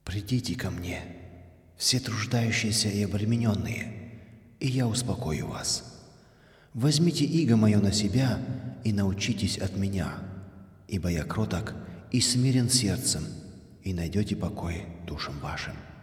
«Придите ко мне, все труждающиеся и обремененные, и я успокою вас. Возьмите иго мое на себя и научитесь от меня, ибо я кроток и смирен сердцем, и найдете покой душам вашим».